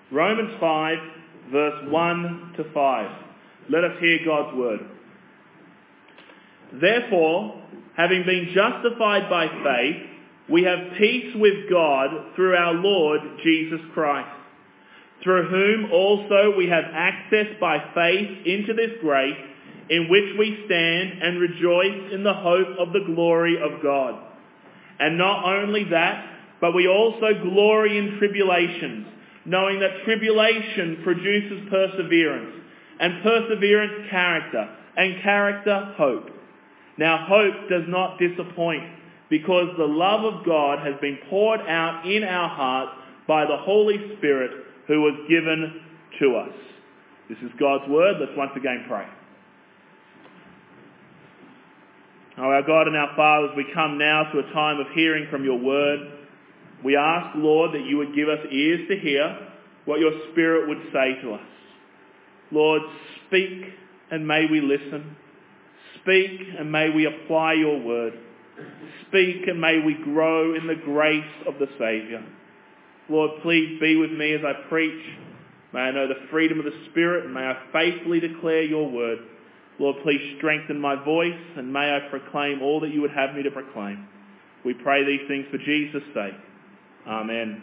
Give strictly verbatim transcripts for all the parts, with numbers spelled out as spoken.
Romans five, verse one to five. Let us hear God's word. Therefore, having been justified by faith, we have peace with God through our Lord Jesus Christ, through whom also we have access by faith into this grace in which we stand and rejoice in the hope of the glory of God. And not only that, but we also glory in tribulations, knowing that tribulation produces perseverance, and perseverance character, and character hope. Now hope does not disappoint, because the love of God has been poured out in our hearts by the Holy Spirit who was given to us. This is God's word. Let's once again pray. Oh, our God and our Father, as we come now to a time of hearing from your word, we ask, Lord, that you would give us ears to hear what your Spirit would say to us. Lord, speak and may we listen. Speak and may we apply your word. Speak and may we grow in the grace of the Saviour. Lord, please be with me as I preach. May I know the freedom of the Spirit and may I faithfully declare your word. Lord, please strengthen my voice and may I proclaim all that you would have me to proclaim. We pray these things for Jesus' sake. Amen.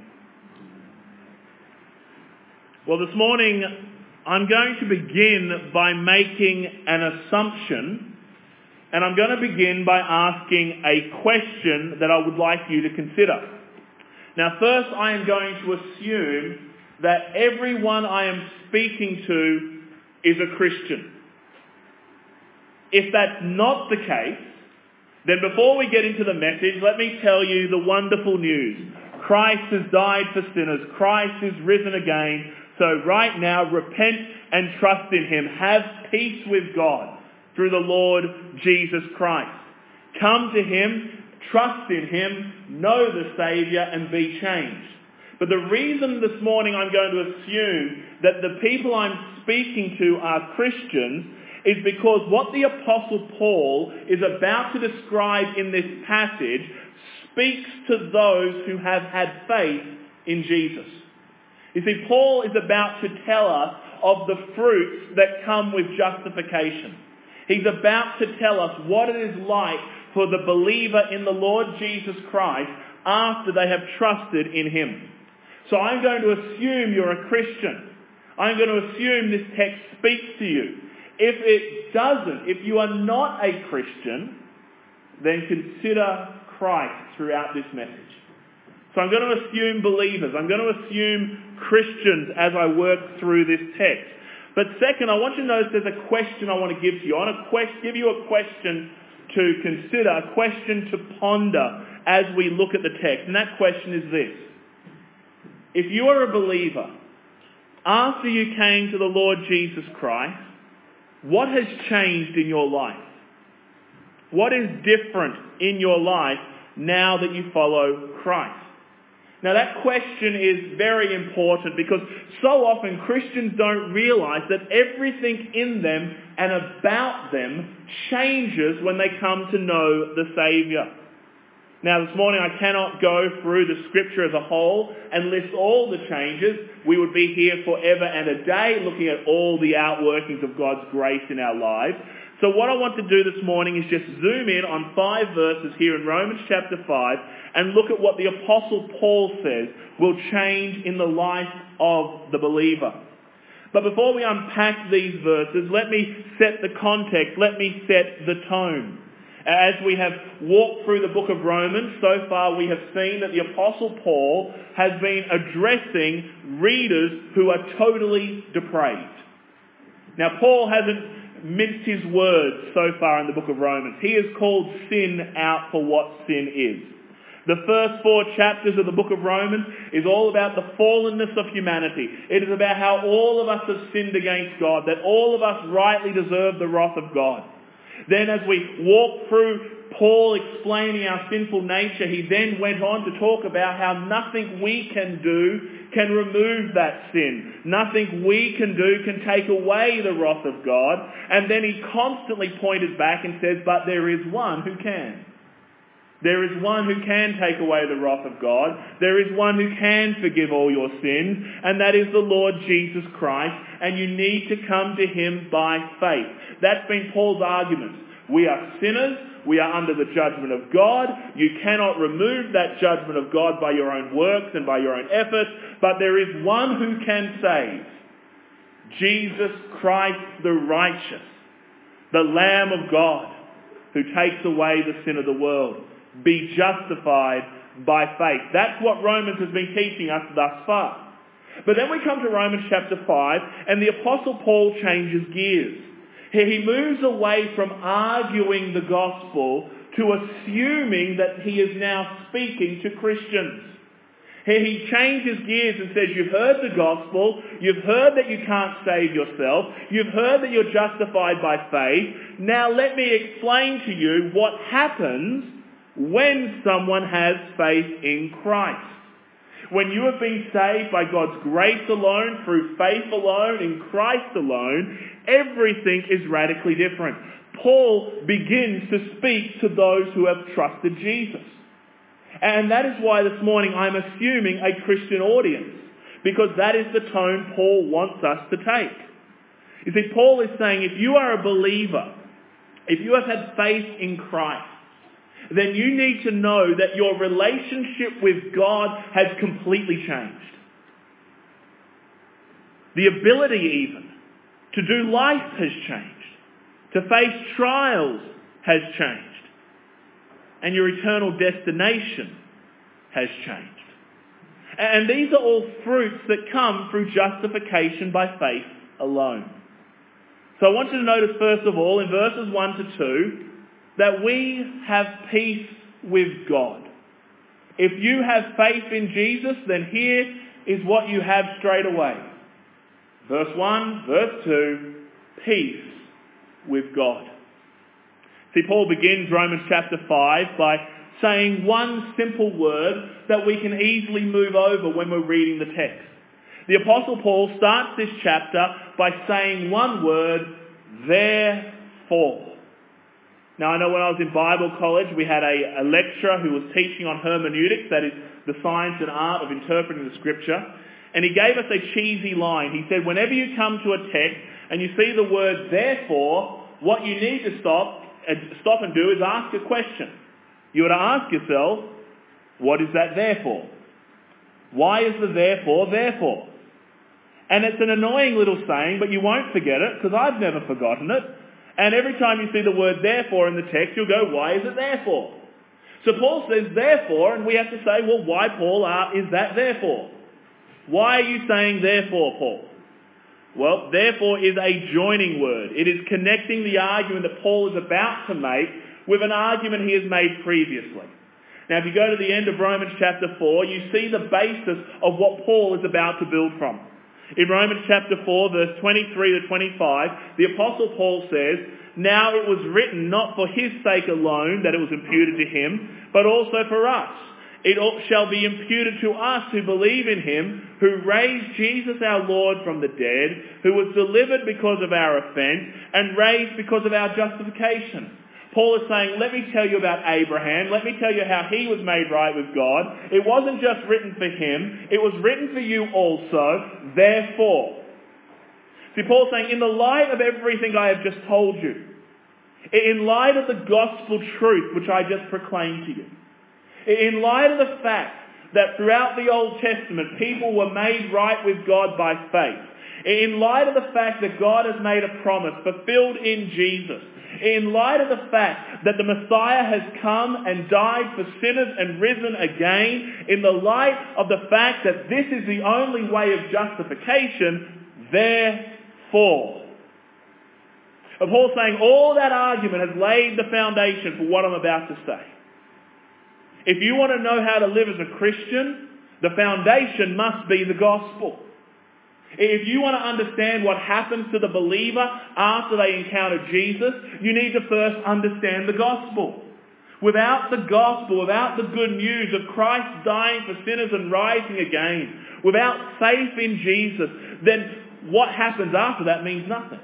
Well, this morning I'm going to begin by making an assumption, and I'm going to begin by asking a question that I would like you to consider. Now, first I am going to assume that everyone I am speaking to is a Christian. If that's not the case, then before we get into the message, let me tell you the wonderful news. Christ has died for sinners. Christ is risen again. So right now, repent and trust in him. Have peace with God through the Lord Jesus Christ. Come to him, trust in him, know the Saviour and be changed. But the reason this morning I'm going to assume that the people I'm speaking to are Christians is because what the Apostle Paul is about to describe in this passage speaks to those who have had faith in Jesus. You see, Paul is about to tell us of the fruits that come with justification. He's about to tell us what it is like for the believer in the Lord Jesus Christ after they have trusted in him. So I'm going to assume you're a Christian. I'm going to assume this text speaks to you. If it doesn't, if you are not a Christian, then consider Christ throughout this message. So I'm going to assume believers. I'm going to assume Christians as I work through this text. But second, I want you to notice there's a question I want to give to you. I want to quest- give you a question to consider, a question to ponder as we look at the text. And that question is this. If you are a believer, after you came to the Lord Jesus Christ, what has changed in your life? What is different in your life now that you follow Christ? Now that question is very important because so often Christians don't realise that everything in them and about them changes when they come to know the Saviour. Now this morning I cannot go through the scripture as a whole and list all the changes. We would be here forever and a day looking at all the outworkings of God's grace in our lives. So what I want to do this morning is just zoom in on five verses here in Romans chapter five and look at what the Apostle Paul says will change in the life of the believer. But before we unpack these verses, let me set the context, let me set the tone. As we have walked through the book of Romans, so far we have seen that the Apostle Paul has been addressing readers who are totally depraved. Now Paul hasn't minced his words so far in the book of Romans. He has called sin out for what sin is. The first four chapters of the book of Romans is all about the fallenness of humanity. It is about how all of us have sinned against God, that all of us rightly deserve the wrath of God. Then as we walk through Paul explaining our sinful nature, he then went on to talk about how nothing we can do can remove that sin. Nothing we can do can take away the wrath of God. And then he constantly pointed back and says, but there is one who can. There is one who can take away the wrath of God. There is one who can forgive all your sins, and that is the Lord Jesus Christ, and you need to come to him by faith. That's been Paul's argument. We are sinners. We are under the judgment of God. You cannot remove that judgment of God by your own works and by your own efforts, but there is one who can save. Jesus Christ the righteous, the Lamb of God, who takes away the sin of the world. Be justified by faith. That's what Romans has been teaching us thus far. But then we come to Romans chapter five, and the Apostle Paul changes gears. He moves away from arguing the gospel to assuming that he is now speaking to Christians. He changes gears and says, you've heard the gospel, you've heard that you can't save yourself, you've heard that you're justified by faith. Now let me explain to you what happens when someone has faith in Christ. When you have been saved by God's grace alone, through faith alone, in Christ alone, everything is radically different. Paul begins to speak to those who have trusted Jesus. And that is why this morning I'm assuming a Christian audience, because that is the tone Paul wants us to take. You see, Paul is saying if you are a believer, if you have had faith in Christ, then you need to know that your relationship with God has completely changed. The ability even to do life has changed. To face trials has changed. And your eternal destination has changed. And these are all fruits that come through justification by faith alone. So I want you to notice first of all in verses one to two that we have peace with God. If you have faith in Jesus, then here is what you have straight away. Verse one, verse two, peace with God. See, Paul begins Romans chapter five by saying one simple word that we can easily move over when we're reading the text. The Apostle Paul starts this chapter by saying one word, therefore. Now, I know when I was in Bible college, we had a, a lecturer who was teaching on hermeneutics, that is the science and art of interpreting the scripture, and he gave us a cheesy line. He said, whenever you come to a text and you see the word therefore, what you need to stop, uh, stop and do is ask a question. You ought to ask yourself, what is that there for? Why is the therefore therefore? And it's an annoying little saying, but you won't forget it, because I've never forgotten it. And every time you see the word therefore in the text, you'll go, why is it therefore? So Paul says therefore, and we have to say, well, why, Paul, uh, is that therefore? Why are you saying therefore, Paul? Well, therefore is a joining word. It is connecting the argument that Paul is about to make with an argument he has made previously. Now, if you go to the end of Romans chapter four, you see the basis of what Paul is about to build from. In Romans chapter four, verse twenty-three to twenty-five, the Apostle Paul says, now it was written not for his sake alone that it was imputed to him, but also for us. It shall be imputed to us who believe in him, who raised Jesus our Lord from the dead, who was delivered because of our offence, and raised because of our justification. Paul is saying, let me tell you about Abraham. Let me tell you how he was made right with God. It wasn't just written for him. It was written for you also. Therefore. See, Paul's saying, in the light of everything I have just told you, in light of the gospel truth which I just proclaimed to you, in light of the fact that throughout the Old Testament people were made right with God by faith, in light of the fact that God has made a promise fulfilled in Jesus, in light of the fact that the Messiah has come and died for sinners and risen again, in the light of the fact that this is the only way of justification, therefore. And Paul's saying all that argument has laid the foundation for what I'm about to say. If you want to know how to live as a Christian, the foundation must be the gospel. If you want to understand what happens to the believer after they encounter Jesus, you need to first understand the gospel. Without the gospel, without the good news of Christ dying for sinners and rising again, without faith in Jesus, then what happens after that means nothing.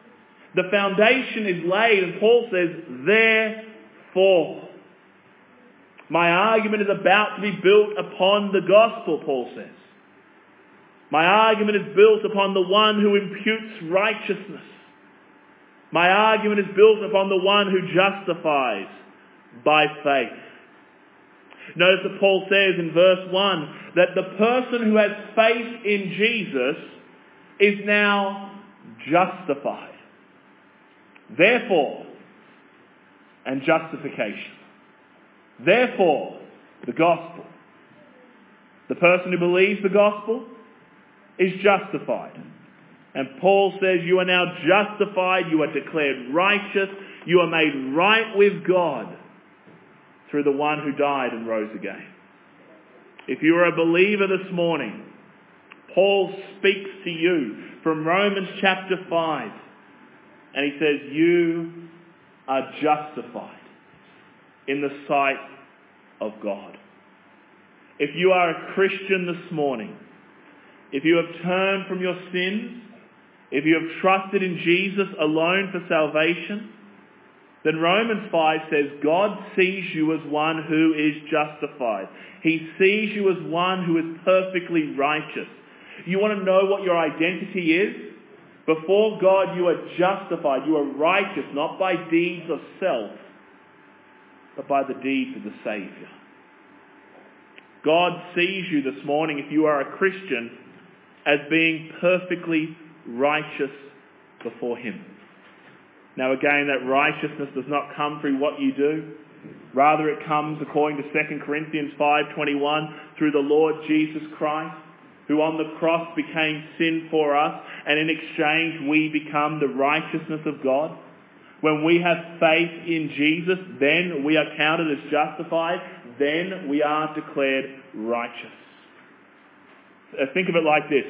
The foundation is laid, and Paul says, therefore. My argument is about to be built upon the gospel, Paul says. My argument is built upon the one who imputes righteousness. My argument is built upon the one who justifies by faith. Notice that Paul says in verse one that the person who has faith in Jesus is now justified. Therefore, and justification. Therefore, the gospel. The person who believes the gospel is justified. And Paul says you are now justified, you are declared righteous, you are made right with God through the one who died and rose again. If you are a believer this morning, Paul speaks to you from Romans chapter five, and he says you are justified in the sight of God. If you are a Christian this morning, if you have turned from your sins, if you have trusted in Jesus alone for salvation, then Romans five says God sees you as one who is justified. He sees you as one who is perfectly righteous. You want to know what your identity is? Before God you are justified. You are righteous, not by deeds of self, but by the deeds of the Saviour. God sees you this morning, if you are a Christian, as being perfectly righteous before Him. Now again, that righteousness does not come through what you do. Rather it comes, according to Second Corinthians five twenty-one, through the Lord Jesus Christ, who on the cross became sin for us, and in exchange we become the righteousness of God. When we have faith in Jesus, then we are counted as justified, then we are declared righteous. Think of it like this.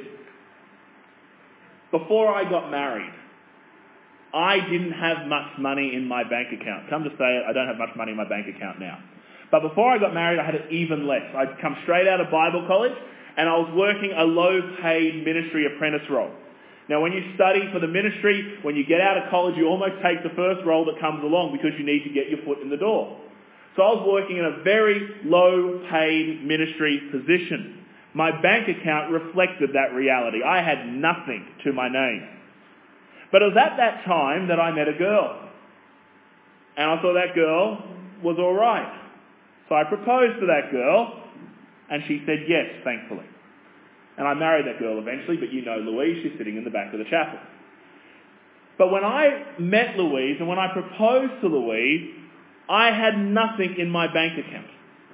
Before I got married, I didn't have much money in my bank account. Come to say it, I don't have much money in my bank account now. But before I got married, I had it even less. I'd come straight out of Bible college, and I was working a low-paid ministry apprentice role. Now, when you study for the ministry, when you get out of college, you almost take the first role that comes along because you need to get your foot in the door. So I was working in a very low-paid ministry position. My bank account reflected that reality. I had nothing to my name. But it was at that time that I met a girl. And I thought that girl was all right. So I proposed to that girl, and she said yes, thankfully. And I married that girl eventually, but you know Louise, she's sitting in the back of the chapel. But when I met Louise and when I proposed to Louise, I had nothing in my bank account.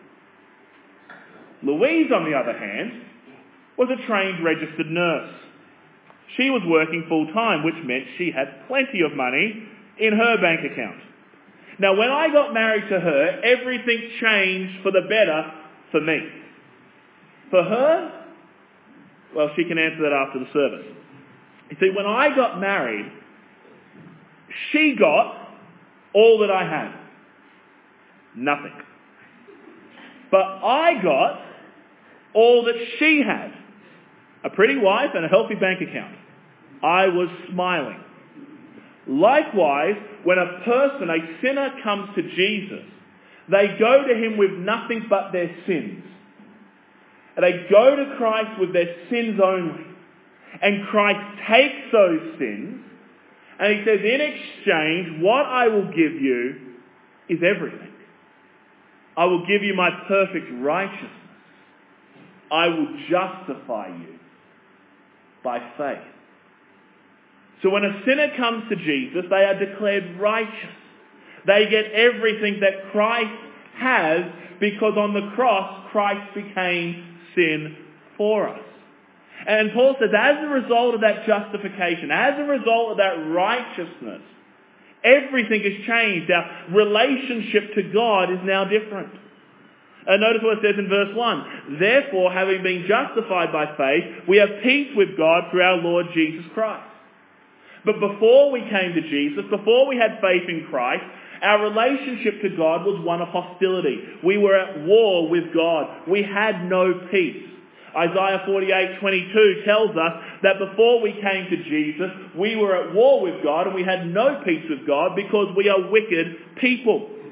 Louise, on the other hand, was a trained registered nurse. She was working full-time, which meant she had plenty of money in her bank account. Now, when I got married to her, everything changed for the better for me. For her, well, she can answer that after the service. You see, when I got married, she got all that I had. Nothing. But I got all that she had. A pretty wife and a healthy bank account. I was smiling. Likewise, when a person, a sinner, comes to Jesus, they go to Him with nothing but their sins. And they go to Christ with their sins only. And Christ takes those sins, and He says, in exchange, what I will give you is everything. I will give you my perfect righteousness. I will justify you by faith. So when a sinner comes to Jesus, they are declared righteous. They get everything that Christ has because on the cross, Christ became sin for us. And Paul says, as a result of that justification, as a result of that righteousness, everything has changed. Our relationship to God is now different. And notice what it says in verse one. Therefore, having been justified by faith, we have peace with God through our Lord Jesus Christ. But before we came to Jesus, before we had faith in Christ, our relationship to God was one of hostility. We were at war with God. We had no peace. Isaiah forty-eight twenty-two tells us that before we came to Jesus, we were at war with God and we had no peace with God because we are wicked people.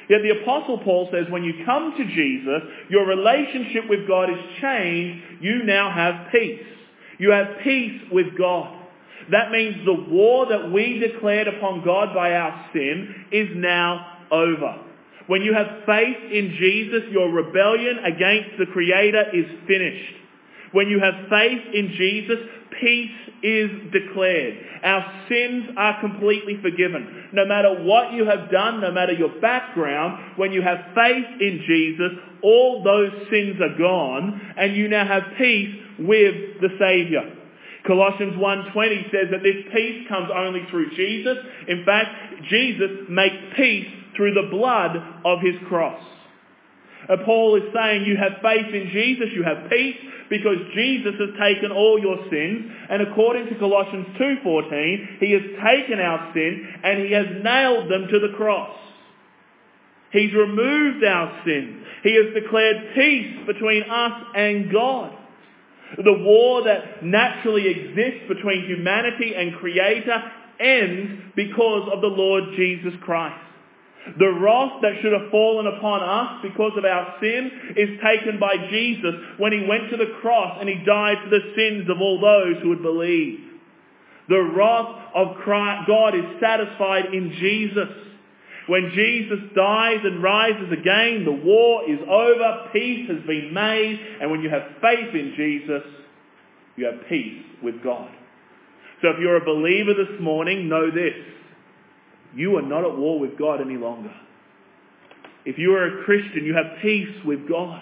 Yet the Apostle Paul says when you come to Jesus, your relationship with God is changed. You now have peace. You have peace with God. That means the war that we declared upon God by our sin is now over. When you have faith in Jesus, your rebellion against the Creator is finished. When you have faith in Jesus, peace is declared. Our sins are completely forgiven. No matter what you have done, no matter your background, when you have faith in Jesus, all those sins are gone and you now have peace with the Saviour. Colossians one twenty says that this peace comes only through Jesus. In fact, Jesus makes peace through the blood of his cross. And Paul is saying you have faith in Jesus, you have peace, because Jesus has taken all your sins, and according to Colossians two fourteen, he has taken our sin and he has nailed them to the cross. He's removed our sins. He has declared peace between us and God. The war that naturally exists between humanity and Creator ends because of the Lord Jesus Christ. The wrath that should have fallen upon us because of our sin is taken by Jesus when he went to the cross and he died for the sins of all those who would believe. The wrath of Christ, God is satisfied in Jesus. When Jesus dies and rises again, the war is over, peace has been made, and when you have faith in Jesus, you have peace with God. So if you're a believer this morning, know this. You are not at war with God any longer. If you are a Christian, you have peace with God.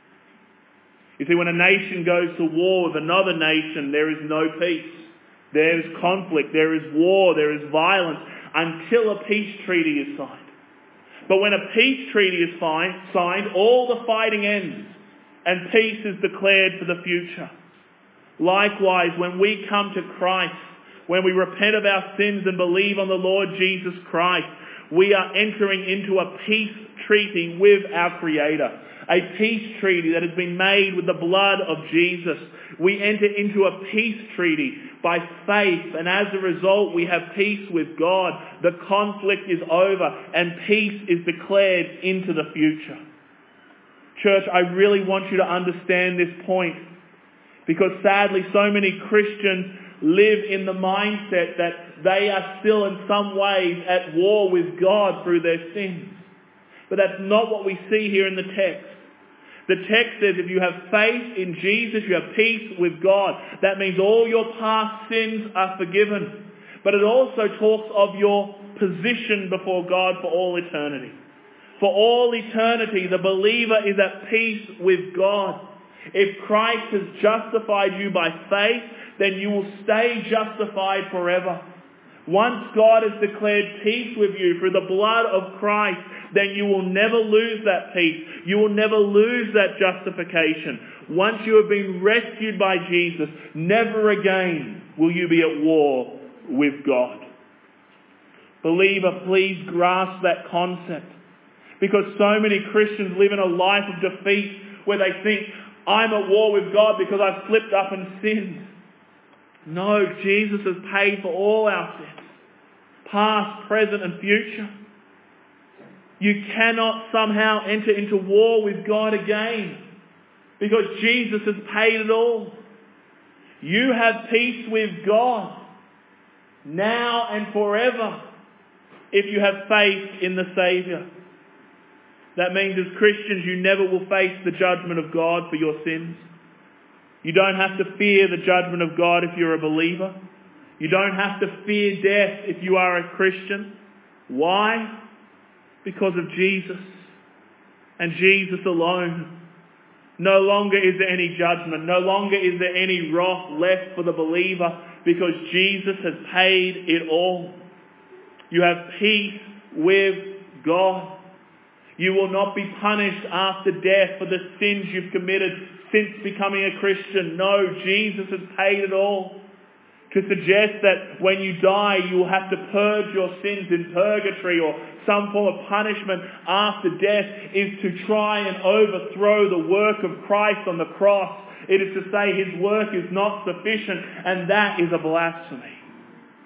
You see, when a nation goes to war with another nation, there is no peace. There is conflict, there is war, there is violence, until a peace treaty is signed. But when a peace treaty is signed, all the fighting ends and peace is declared for the future. Likewise, when we come to Christ, when we repent of our sins and believe on the Lord Jesus Christ, we are entering into a peace treaty with our Creator. A peace treaty that has been made with the blood of Jesus. We enter into a peace treaty by faith, and as a result we have peace with God. The conflict is over and peace is declared into the future. Church, I really want you to understand this point, because sadly so many Christians live in the mindset that they are still in some ways at war with God through their sins. But that's not what we see here in the text. The text says if you have faith in Jesus, you have peace with God. That means all your past sins are forgiven. But it also talks of your position before God for all eternity. For all eternity, the believer is at peace with God. If Christ has justified you by faith, then you will stay justified forever. Once God has declared peace with you through the blood of Christ, then you will never lose that peace. You will never lose that justification. Once you have been rescued by Jesus, never again will you be at war with God. Believer, please grasp that concept. Because so many Christians live in a life of defeat where they think, I'm at war with God because I've slipped up and sinned. No, Jesus has paid for all our sins, past, present and future. You cannot somehow enter into war with God again because Jesus has paid it all. You have peace with God now and forever if you have faith in the Saviour. That means as Christians you never will face the judgment of God for your sins. You don't have to fear the judgment of God if you're a believer. You don't have to fear death if you are a Christian. Why? Because of Jesus and Jesus alone. No longer is there any judgment. No longer is there any wrath left for the believer because Jesus has paid it all. You have peace with God. You will not be punished after death for the sins you've committed since becoming a Christian. No, Jesus has paid it all. To suggest that when you die you will have to purge your sins in purgatory or some form of punishment after death is to try and overthrow the work of Christ on the cross. It is to say his work is not sufficient, and that is a blasphemy.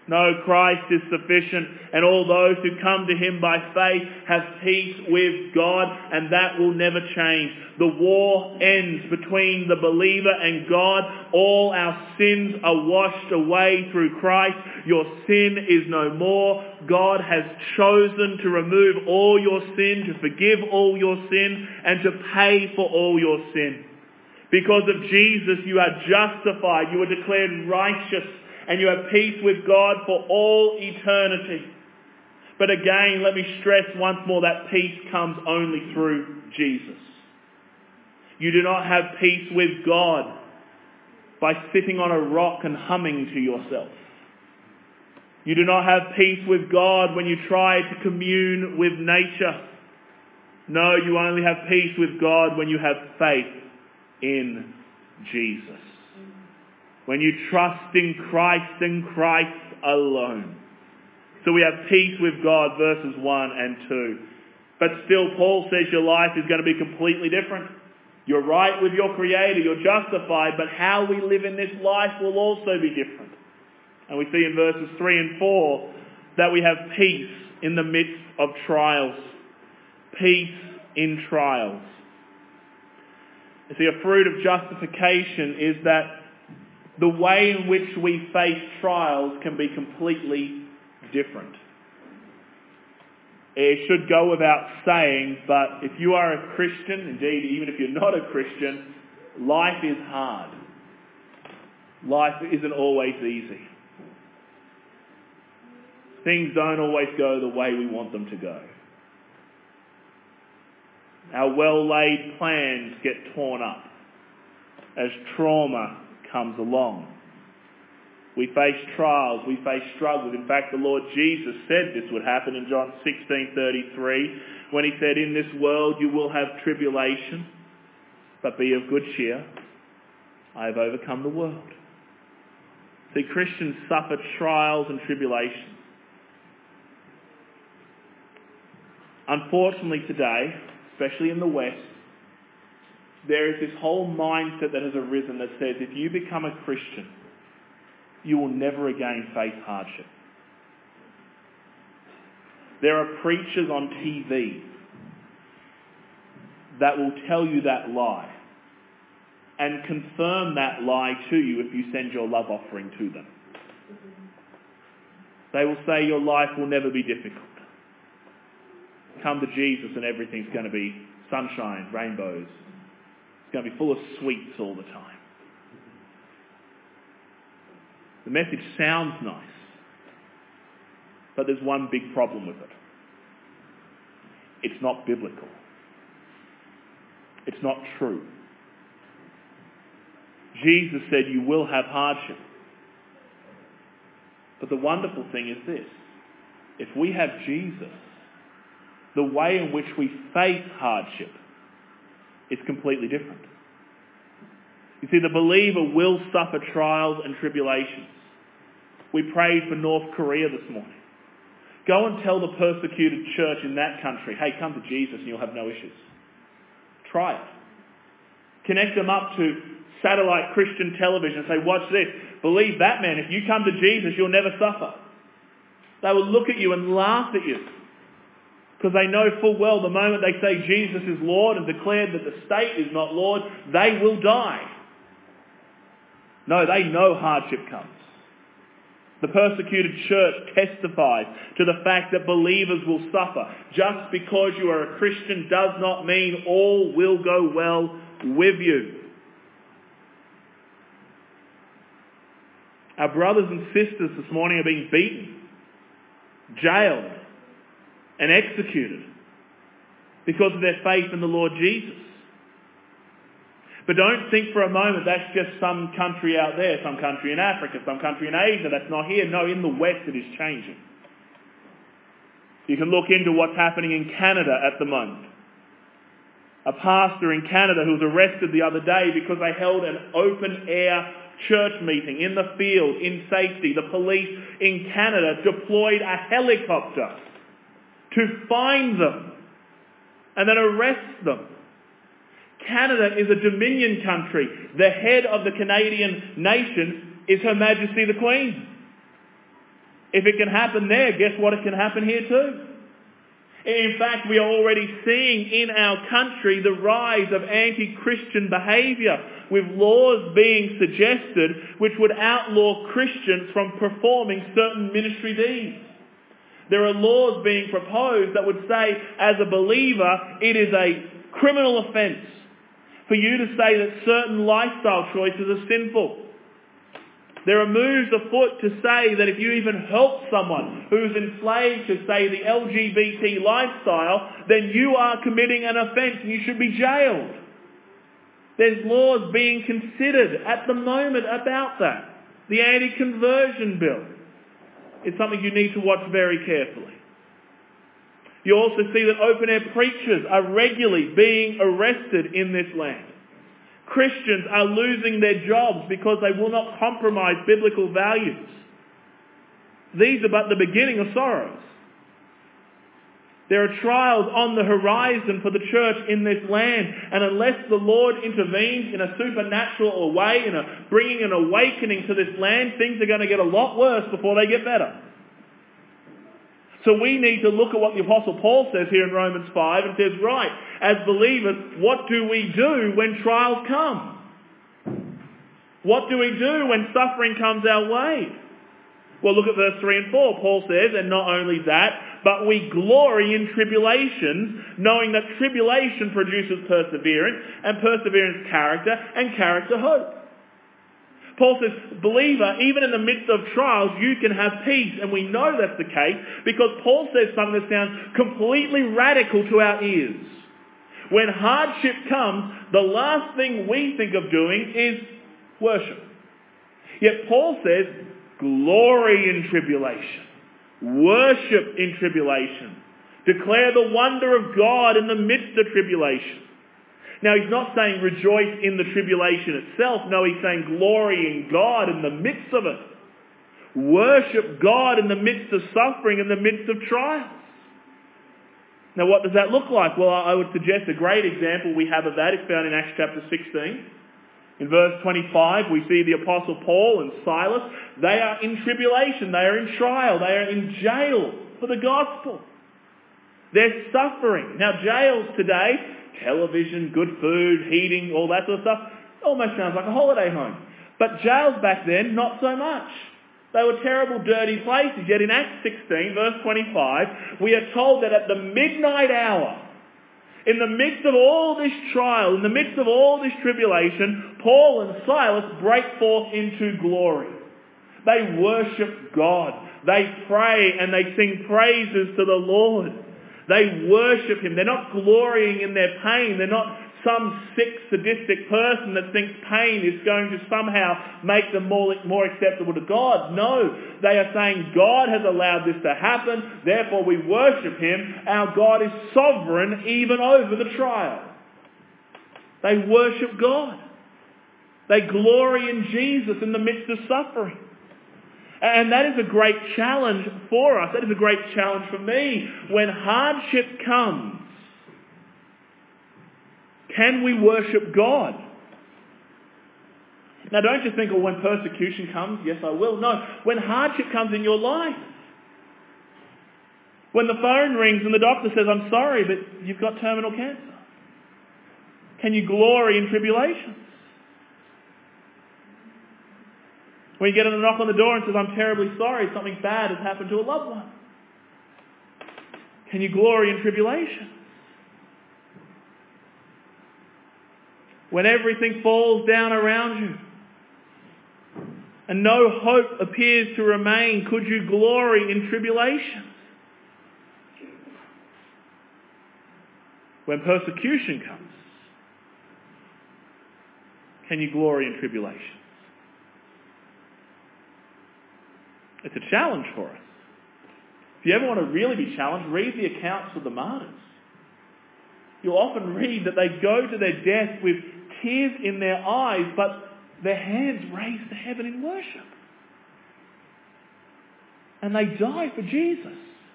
No, Christ is sufficient, and all those who come to him by faith have peace with God, and that will never change. The war ends between the believer and God. All our sins are washed away through Christ. Your sin is no more. God has chosen to remove all your sin, to forgive all your sin, and to pay for all your sin. Because of Jesus, you are justified, you are declared righteous, and you have peace with God for all eternity. But again, let me stress once more that peace comes only through Jesus. You do not have peace with God by sitting on a rock and humming to yourself. You do not have peace with God when you try to commune with nature. No, you only have peace with God when you have faith in Jesus. When you trust in Christ and Christ alone. So we have peace with God, verses one and two. But still, Paul says your life is going to be completely different. You're right with your Creator, you're justified, but how we live in this life will also be different. And we see in verses three and four that we have peace in the midst of trials. Peace in trials. You see, a fruit of justification is that the way in which we face trials can be completely different. It should go without saying, but if you are a Christian, indeed even if you're not a Christian, life is hard. Life isn't always easy. Things don't always go the way we want them to go. Our well-laid plans get torn up as trauma comes along. We face trials, we face struggles. In fact, the Lord Jesus said this would happen in John sixteen thirty-three when he said, "In this world you will have tribulation, but be of good cheer. I have overcome the world." See, Christians suffer trials and tribulations. Unfortunately today, especially in the West, there is this whole mindset that has arisen that says if you become a Christian, you will never again face hardship. There are preachers on T V that will tell you that lie and confirm that lie to you if you send your love offering to them. They will say your life will never be difficult. Come to Jesus and everything's going to be sunshine, rainbows. It's going to be full of sweets all the time. The message sounds nice, but there's one big problem with it. It's not biblical. It's not true. Jesus said you will have hardship. But the wonderful thing is this. If we have Jesus, the way in which we face hardship is completely different. You see, the believer will suffer trials and tribulations. We prayed for North Korea this morning. Go and tell the persecuted church in that country, hey, come to Jesus and you'll have no issues. Try it. Connect them up to satellite Christian television and say, watch this. Believe that, man. If you come to Jesus, you'll never suffer. They will look at you and laugh at you. Because they know full well the moment they say Jesus is Lord and declare that the state is not Lord, they will die. No, they know hardship comes. The persecuted church testifies to the fact that believers will suffer. Just because you are a Christian does not mean all will go well with you. Our brothers and sisters this morning are being beaten, jailed, and executed because of their faith in the Lord Jesus. But don't think for a moment that's just some country out there, some country in Africa, some country in Asia that's not here. No, in the West it is changing. You can look into what's happening in Canada at the moment. A pastor in Canada who was arrested the other day because they held an open-air church meeting in the field, in safety. The police in Canada deployed a helicopter to find them and then arrest them. Canada is a Dominion country. The head of the Canadian nation is Her Majesty the Queen. If it can happen there, guess what? It can happen here too. In fact, we are already seeing in our country the rise of anti-Christian behaviour, with laws being suggested which would outlaw Christians from performing certain ministry deeds. There are laws being proposed that would say, as a believer, it is a criminal offence for you to say that certain lifestyle choices are sinful. There are moves afoot to say that if you even help someone who's enslaved to, say, the L G B T lifestyle, then you are committing an offence and you should be jailed. There's laws being considered at the moment about that. The anti-conversion bill is something you need to watch very carefully. You also see that open-air preachers are regularly being arrested in this land. Christians are losing their jobs because they will not compromise biblical values. These are but the beginning of sorrows. There are trials on the horizon for the church in this land, and unless the Lord intervenes in a supernatural way, in a bringing an awakening to this land, things are going to get a lot worse before they get better. So we need to look at what the Apostle Paul says here in Romans five and says, right, as believers, what do we do when trials come? What do we do when suffering comes our way? Well, look at verse three and four. Paul says, and not only that, but we glory in tribulations, knowing that tribulation produces perseverance, and perseverance character, and character hope. Paul says, believer, even in the midst of trials, you can have peace. And we know that's the case because Paul says something that sounds completely radical to our ears. When hardship comes, the last thing we think of doing is worship. Yet Paul says, glory in tribulation. Worship in tribulation. Declare the wonder of God in the midst of tribulation. Now, he's not saying rejoice in the tribulation itself. No, he's saying glory in God in the midst of it. Worship God in the midst of suffering, in the midst of trials. Now, what does that look like? Well, I would suggest a great example we have of that is found in Acts chapter sixteen. In verse twenty-five, we see the Apostle Paul and Silas. They are in tribulation. They are in trial. They are in jail for the gospel. They're suffering. Now, jails today, television, good food, heating, all that sort of stuff, almost sounds like a holiday home. But jails back then, not so much. They were terrible, dirty places. Yet in Acts sixteen, verse twenty-five, we are told that at the midnight hour, in the midst of all this trial, in the midst of all this tribulation, Paul and Silas break forth into glory. They worship God. They pray and they sing praises to the Lord. They worship Him. They're not glorying in their pain. They're not some sick, sadistic person that thinks pain is going to somehow make them more, more acceptable to God. No, they are saying God has allowed this to happen, therefore we worship Him. Our God is sovereign even over the trial. They worship God. They glory in Jesus in the midst of suffering. And that is a great challenge for us. That is a great challenge for me. When hardship comes, can we worship God? Now don't just think, oh, when persecution comes, yes I will. No, when hardship comes in your life. When the phone rings and the doctor says, I'm sorry, but you've got terminal cancer. Can you glory in tribulation? When you get a knock on the door and says, I'm terribly sorry, something bad has happened to a loved one. Can you glory in tribulation? When everything falls down around you and no hope appears to remain, could you glory in tribulation? When persecution comes, can you glory in tribulation? It's a challenge for us. If you ever want to really be challenged, read the accounts of the martyrs. You'll often read that they go to their death with tears in their eyes, but their hands raised to heaven in worship. And they die for Jesus.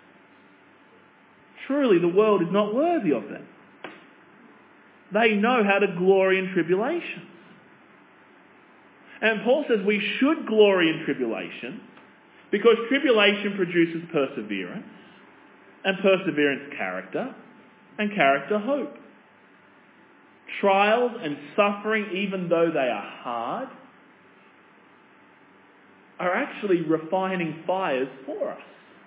Truly, the world is not worthy of them. They know how to glory in tribulation. And Paul says we should glory in tribulation Because tribulation produces perseverance, and perseverance character, and character hope. Trials and suffering, even though they are hard, are actually refining fires for us.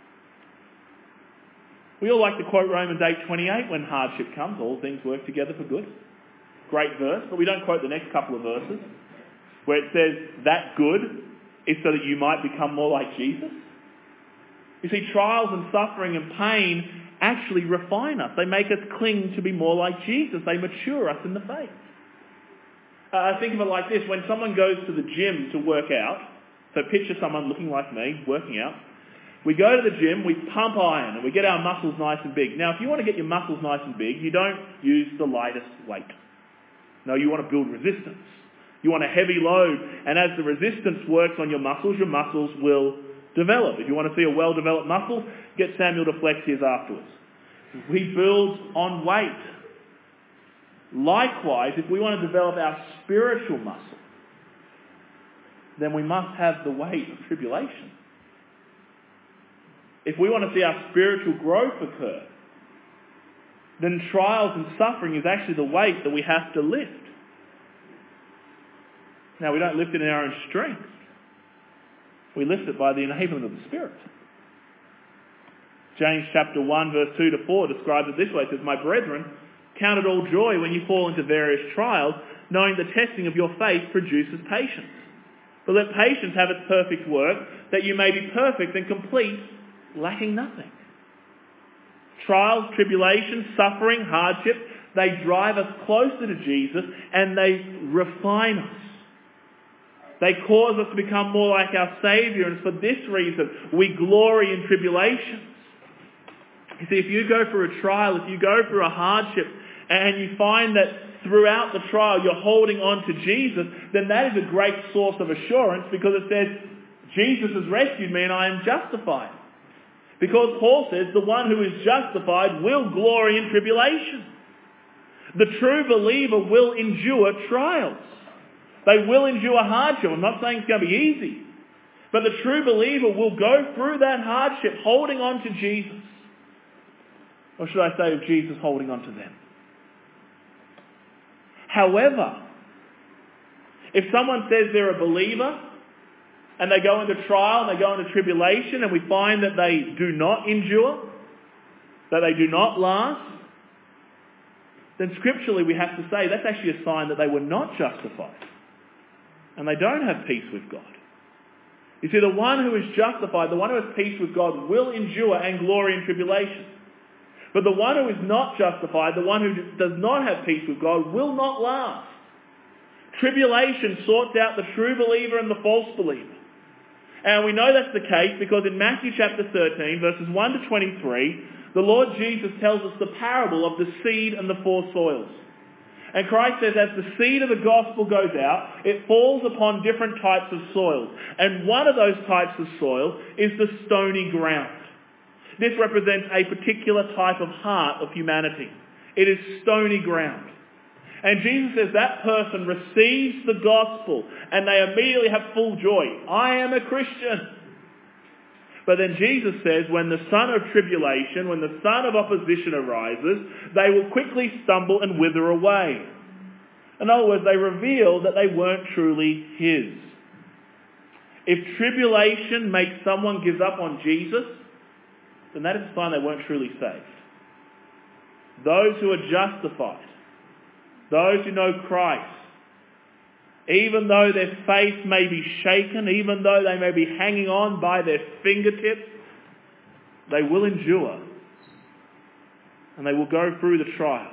We all like to quote Romans eight twenty-eight, when hardship comes, all things work together for good. Great verse, but we don't quote the next couple of verses, where it says that good is so that you might become more like Jesus. You see, trials and suffering and pain actually refine us. They make us cling to be more like Jesus. They mature us in the faith. Uh, think of it like this. When someone goes to the gym to work out, so picture someone looking like me, working out. We go to the gym, we pump iron, and we get our muscles nice and big. Now, if you want to get your muscles nice and big, you don't use the lightest weight. No, you want to build resistance. You want a heavy load, and as the resistance works on your muscles, your muscles will develop. If you want to see a well-developed muscle, get Samuel to flex his afterwards. We build on weight. Likewise, if we want to develop our spiritual muscle, then we must have the weight of tribulation. If we want to see our spiritual growth occur, then trials and suffering is actually the weight that we have to lift. Now, we don't lift it in our own strength. We lift it by the enablement of the Spirit. James chapter one, verse two to four describes it this way. It says, "My brethren, count it all joy when you fall into various trials, knowing the testing of your faith produces patience. But let patience have its perfect work, that you may be perfect and complete, lacking nothing." Trials, tribulation, suffering, hardship, they drive us closer to Jesus and they refine us. They cause us to become more like our Saviour, and for this reason we glory in tribulations. You see, if you go through a trial, if you go through a hardship, and you find that throughout the trial you're holding on to Jesus, then that is a great source of assurance, because it says, Jesus has rescued me and I am justified. Because Paul says the one who is justified will glory in tribulation. The true believer will endure trials. They will endure hardship. I'm not saying it's going to be easy. But the true believer will go through that hardship holding on to Jesus. Or should I say of Jesus holding on to them. However, if someone says they're a believer and they go into trial and they go into tribulation and we find that they do not endure, that they do not last, then scripturally we have to say that's actually a sign that they were not justified. And they don't have peace with God. You see, the one who is justified, the one who has peace with God, will endure and glory in tribulation. But the one who is not justified, the one who does not have peace with God, will not last. Tribulation sorts out the true believer and the false believer. And we know that's the case because in Matthew chapter thirteen, verses one to twenty-three, the Lord Jesus tells us the parable of the seed and the four soils. And Christ says, as the seed of the gospel goes out, it falls upon different types of soils. And one of those types of soil is the stony ground. This represents a particular type of heart of humanity. It is stony ground. And Jesus says that person receives the gospel and they immediately have full joy. I am a Christian. But then Jesus says when the son of tribulation, when the son of opposition arises, they will quickly stumble and wither away. In other words, they reveal that they weren't truly his. If tribulation makes someone give up on Jesus, then that is a sign they weren't truly saved. Those who are justified, those who know Christ, even though their faith may be shaken, even though they may be hanging on by their fingertips, they will endure and they will go through the trial.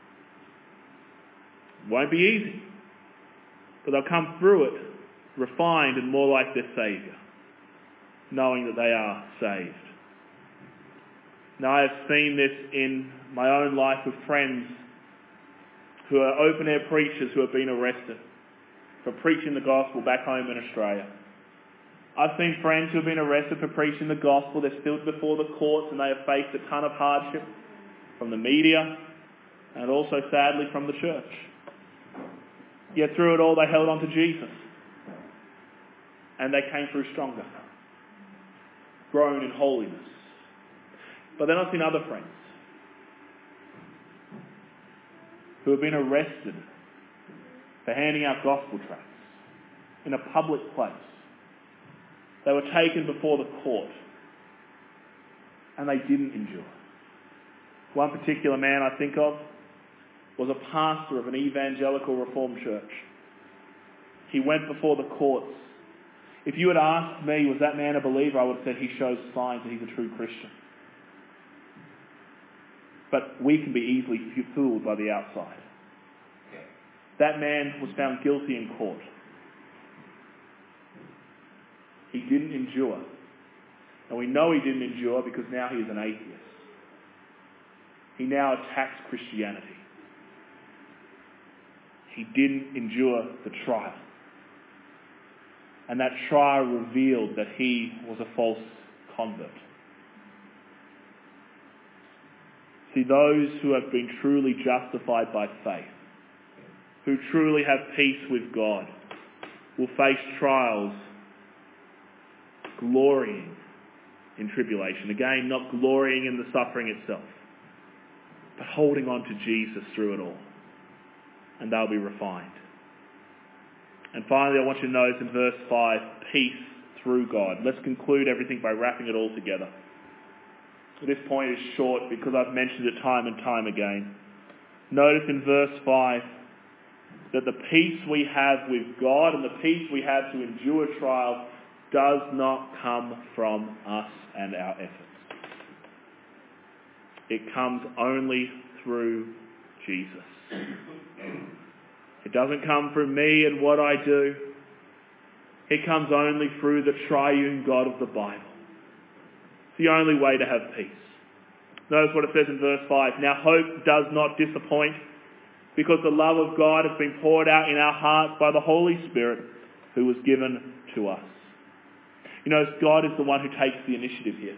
It won't be easy, but they'll come through it refined and more like their Saviour, knowing that they are saved. Now, I have seen this in my own life with friends who are open-air preachers who have been arrested for preaching the gospel back home in Australia. I've seen friends who have been arrested for preaching the gospel. They're stood before the courts and they have faced a ton of hardship from the media and also, sadly, from the church. Yet through it all, they held on to Jesus. And they came through stronger. grown in holiness. But then I've seen other friends who have been arrested for handing out gospel tracts in a public place. They were taken before the court and they didn't endure. One particular man I think of was a pastor of an evangelical Reformed church. He went before the courts. If you had asked me, was that man a believer, I would have said he shows signs that he's a true Christian. But we can be easily fooled by the outside. That man was found guilty in court. He didn't endure. And we know he didn't endure because now he is an atheist. He now attacks Christianity. He didn't endure the trial. And that trial revealed that he was a false convert. See, those who have been truly justified by faith, who truly have peace with God, will face trials glorying in tribulation. Again, not glorying in the suffering itself, but holding on to Jesus through it all. And they'll be refined. And finally, I want you to notice in verse five, peace through God. Let's conclude everything by wrapping it all together. This point is short because I've mentioned it time and time again. Notice in verse five that the peace we have with God and the peace we have to endure trials does not come from us and our efforts. It comes only through Jesus. It doesn't come from me and what I do. It comes only through the triune God of the Bible. It's the only way to have peace. Notice what it says in verse five. Now hope does not disappoint because the love of God has been poured out in our hearts by the Holy Spirit who was given to us. You know, God is the one who takes the initiative here.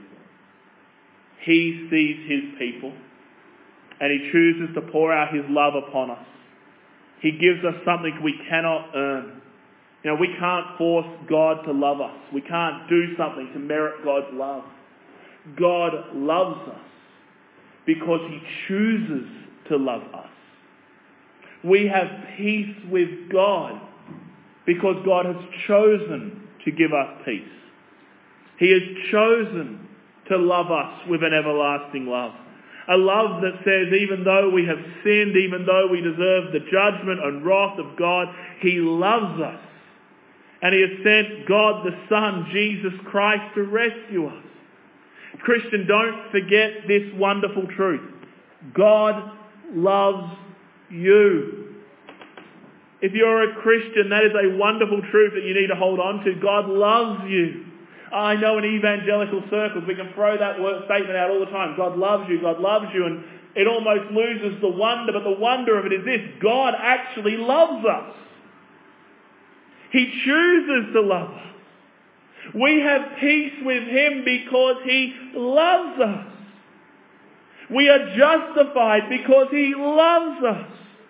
He sees his people and he chooses to pour out his love upon us. He gives us something we cannot earn. You know, we can't force God to love us. We can't do something to merit God's love. God loves us because he chooses to love us. We have peace with God because God has chosen to give us peace. He has chosen to love us with an everlasting love. A love that says even though we have sinned, even though we deserve the judgment and wrath of God, he loves us. And he has sent God the Son, Jesus Christ, to rescue us. Christian, don't forget this wonderful truth. God loves you. If you're a Christian, that is a wonderful truth that you need to hold on to. God loves you. I know in evangelical circles we can throw that word statement out all the time. God loves you, God loves you, and it almost loses the wonder. But the wonder of it is this: God actually loves us. He chooses to love us. We have peace with him because he loves us. We are justified because he loves us.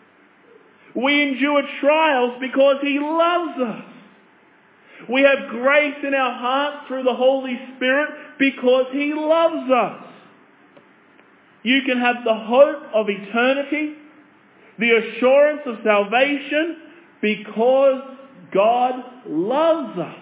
We endure trials because he loves us. We have grace in our hearts through the Holy Spirit because he loves us. You can have the hope of eternity, the assurance of salvation, because God loves us.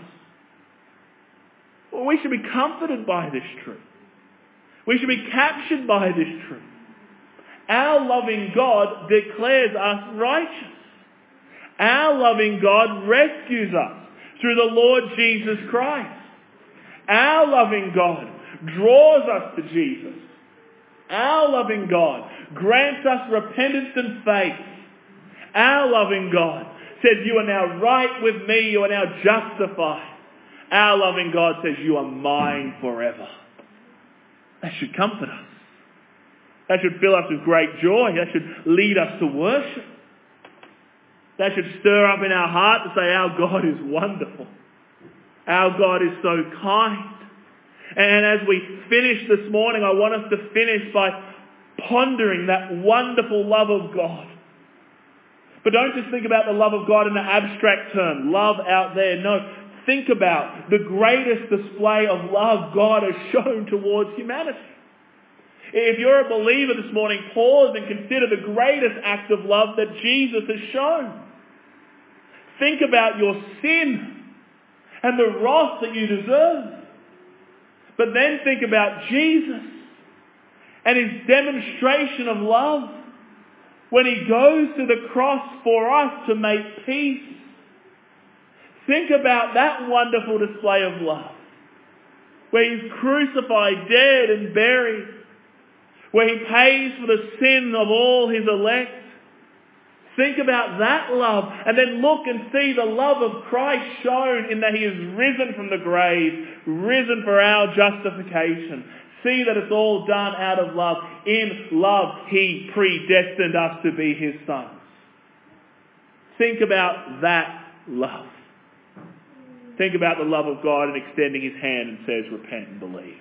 Well, we should be comforted by this truth. We should be captured by this truth. Our loving God declares us righteous. Our loving God rescues us through the Lord Jesus Christ. Our loving God draws us to Jesus. Our loving God grants us repentance and faith. Our loving God says, you are now right with me, you are now justified. Our loving God says, you are mine forever. That should comfort us. That should fill us with great joy. That should lead us to worship. That should stir up in our heart to say, our God is wonderful. Our God is so kind. And as we finish this morning, I want us to finish by pondering that wonderful love of God. But don't just think about the love of God in an abstract term, love out there. No, think about the greatest display of love God has shown towards humanity. If you're a believer this morning, pause and consider the greatest act of love that Jesus has shown. Think about your sin and the wrath that you deserve. But then think about Jesus and his demonstration of love when he goes to the cross for us to make peace. Think about that wonderful display of love, where he's crucified, dead and buried, where he pays for the sin of all his elect. Think about that love, and then look and see the love of Christ shown in that he is risen from the grave, risen for our justification. See that it's all done out of love. In love, he predestined us to be his sons. Think about that love. Think about the love of God and extending his hand and says, repent and believe.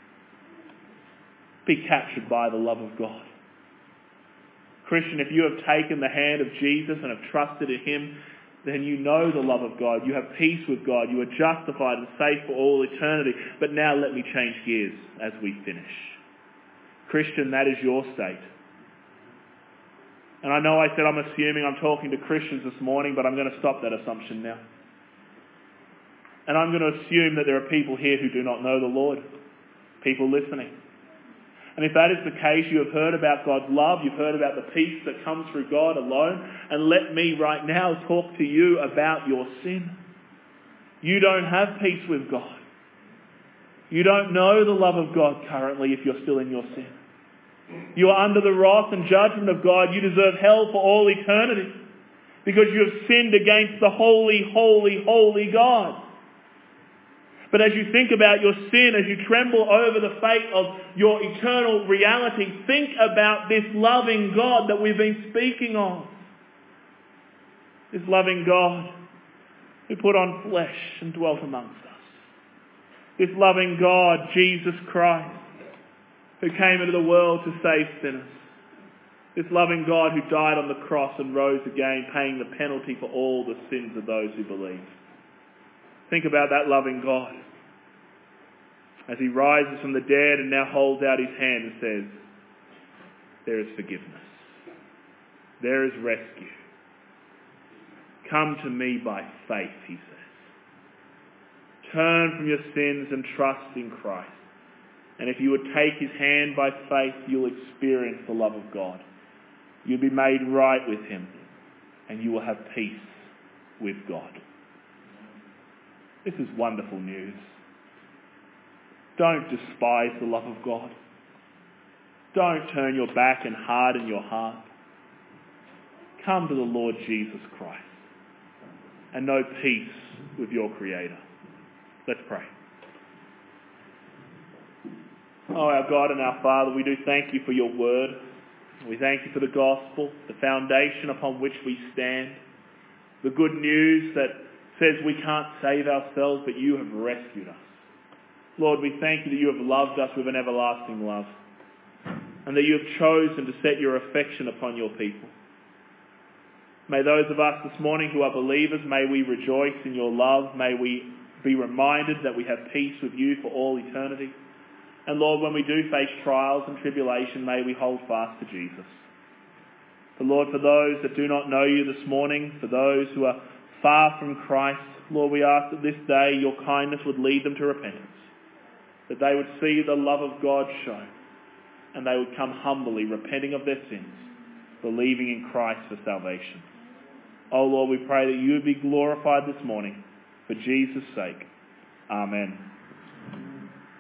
Be captured by the love of God. Christian, if you have taken the hand of Jesus and have trusted in him, then you know the love of God. You have peace with God. You are justified and safe for all eternity. But now let me change gears as we finish. Christian, that is your state. And I know I said I'm assuming I'm talking to Christians this morning, but I'm going to stop that assumption now. And I'm going to assume that there are people here who do not know the Lord. People listening. And if that is the case, you have heard about God's love, you've heard about the peace that comes through God alone, and let me right now talk to you about your sin. You don't have peace with God. You don't know the love of God currently if you're still in your sin. You are under the wrath and judgment of God. You deserve hell for all eternity because you have sinned against the holy, holy, holy God. But as you think about your sin, as you tremble over the fate of your eternal reality, think about this loving God that we've been speaking of. This loving God who put on flesh and dwelt amongst us. This loving God, Jesus Christ, who came into the world to save sinners. This loving God who died on the cross and rose again, paying the penalty for all the sins of those who believe. Think about that loving God as he rises from the dead and now holds out his hand and says, there is forgiveness. There is rescue. Come to me by faith, he says. Turn from your sins and trust in Christ. And if you would take his hand by faith, you'll experience the love of God. You'll be made right with him, and you will have peace with God. This is wonderful news. Don't despise the love of God. Don't turn your back and harden your heart. Come to the Lord Jesus Christ and know peace with your Creator. Let's pray. Oh, our God and our Father, we do thank you for your word. We thank you for the gospel, the foundation upon which we stand, the good news that says we can't save ourselves, but you have rescued us. Lord, we thank you that you have loved us with an everlasting love, and that you have chosen to set your affection upon your people. May those of us this morning who are believers, may we rejoice in your love. May we be reminded that we have peace with you for all eternity. And Lord, when we do face trials and tribulation, may we hold fast to Jesus. But Lord, for those that do not know you this morning, for those who are far from Christ, Lord, we ask that this day your kindness would lead them to repentance, that they would see the love of God shown, and they would come humbly, repenting of their sins, believing in Christ for salvation. Oh Lord, we pray that you would be glorified this morning for Jesus' sake. Amen.